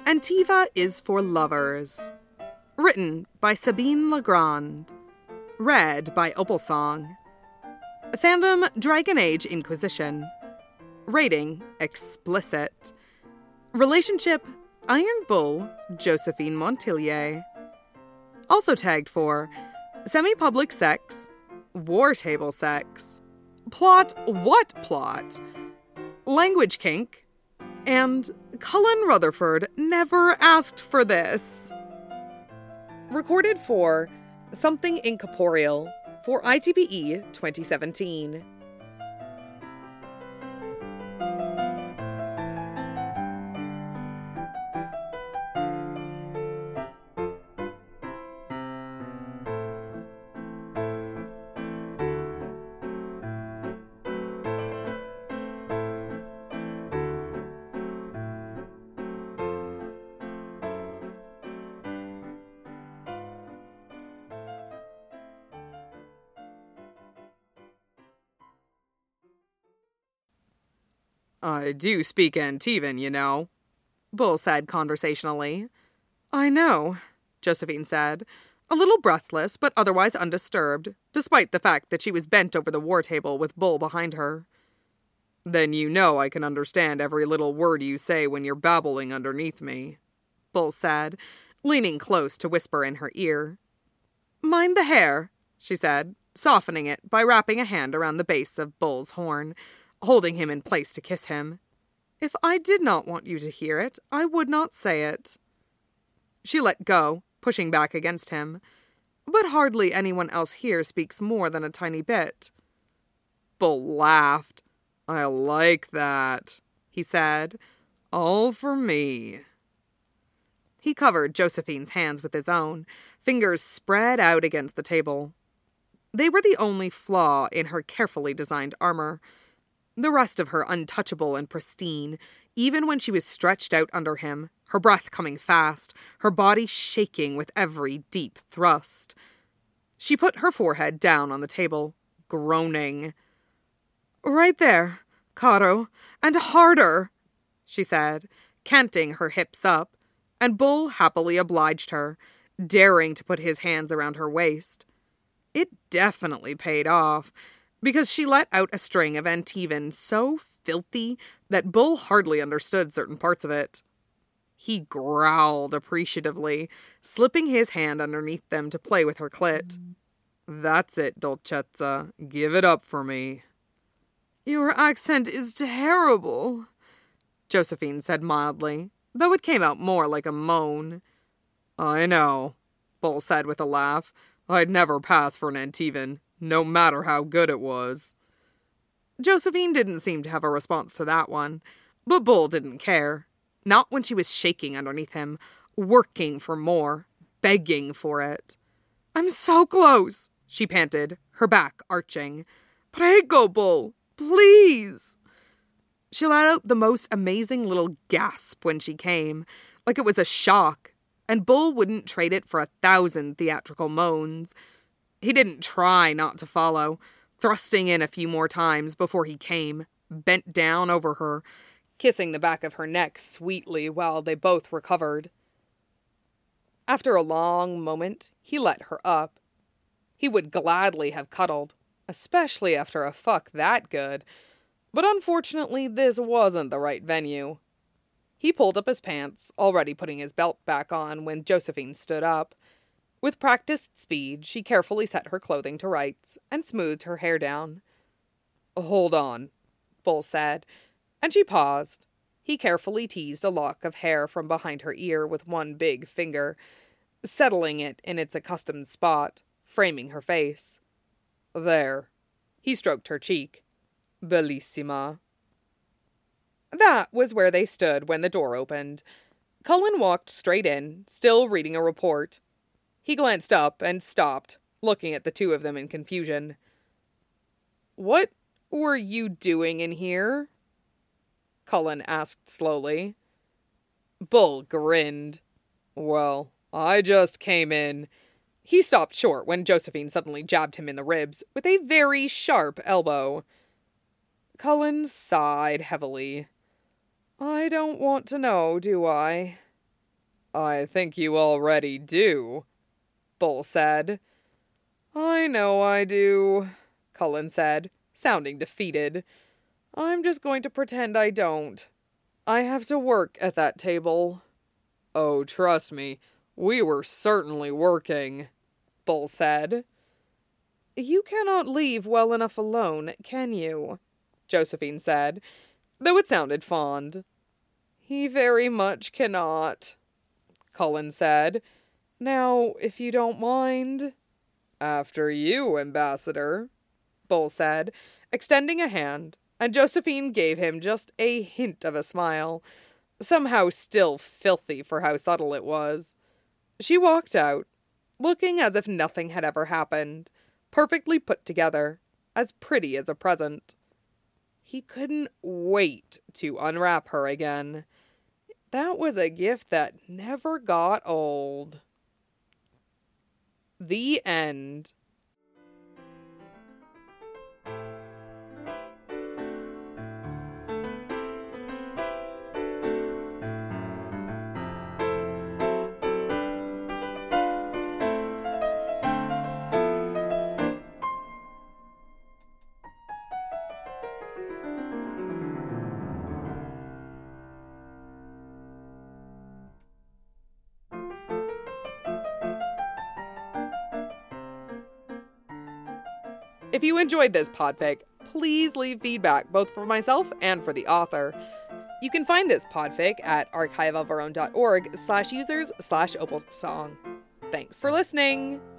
Antiva is for Lovers. Written by Sabine Legrand. Read by Opalsong. Fandom Dragon Age Inquisition. Rating explicit. Relationship Iron Bull Josephine Montillier. Also tagged for semi-public sex, war table sex, plot what plot, language kink, and Cullen Rutherford never asked for this. Recorded for Something Incorporeal for ITPE 2017. I do speak Antivan, you know, Bull said conversationally. I know, Josephine said, a little breathless but otherwise undisturbed, despite the fact that she was bent over the war table with Bull behind her. Then you know I can understand every little word you say when you're babbling underneath me, Bull said, leaning close to whisper in her ear. Mind the hair, she said, softening it by wrapping a hand around the base of Bull's horn, holding him in place to kiss him. If I did not want you to hear it, I would not say it. She let go, pushing back against him. But hardly anyone else here speaks more than a tiny bit. Bull laughed. I like that, he said. All for me. He covered Josephine's hands with his own, fingers spread out against the table. They were the only flaw in her carefully designed armor. The rest of her untouchable and pristine, even when she was stretched out under him, her breath coming fast, her body shaking with every deep thrust. She put her forehead down on the table, groaning. Right there, Caro, and harder, she said, canting her hips up, and Bull happily obliged her, daring to put his hands around her waist. It definitely paid off, because she let out a string of Antivan so filthy that Bull hardly understood certain parts of it. He growled appreciatively, slipping his hand underneath them to play with her clit. That's it, Dolcezza. Give it up for me. Your accent is terrible, Josephine said mildly, though it came out more like a moan. I know, Bull said with a laugh. I'd never pass for an Antivan, no matter how good it was. Josephine didn't seem to have a response to that one, but Bull didn't care. Not when she was shaking underneath him, working for more, begging for it. I'm so close, she panted, her back arching. Prego, Bull, please. She let out the most amazing little gasp when she came, like it was a shock, and Bull wouldn't trade it for 1,000 theatrical moans. He didn't try not to follow, thrusting in a few more times before he came, bent down over her, kissing the back of her neck sweetly while they both recovered. After a long moment, he let her up. He would gladly have cuddled, especially after a fuck that good, but unfortunately this wasn't the right venue. He pulled up his pants, already putting his belt back on when Josephine stood up. With practiced speed, she carefully set her clothing to rights and smoothed her hair down. Hold on, Bull said, and she paused. He carefully teased a lock of hair from behind her ear with one big finger, settling it in its accustomed spot, framing her face. There. He stroked her cheek. Bellissima. That was where they stood when the door opened. Cullen walked straight in, still reading a report. He glanced up and stopped, looking at the two of them in confusion. What were you doing in here? Cullen asked slowly. Bull grinned. Well, I just came in. He stopped short when Josephine suddenly jabbed him in the ribs with a very sharp elbow. Cullen sighed heavily. I don't want to know, do I? I think you already do, Bull said. I know I do, Cullen said, sounding defeated. I'm just going to pretend I don't. I have to work at that table. Oh, trust me, we were certainly working, Bull said. You cannot leave well enough alone, can you? Josephine said, though it sounded fond. He very much cannot, Cullen said. Now, if you don't mind. After you, Ambassador, Bull said, extending a hand, and Josephine gave him just a hint of a smile, somehow still filthy for how subtle it was. She walked out, looking as if nothing had ever happened, perfectly put together, as pretty as a present. He couldn't wait to unwrap her again. That was a gift that never got old. The end. If you enjoyed this podfic, please leave feedback both for myself and for the author. You can find this podfic at archiveofourown.org/users/opalsong. Thanks for listening!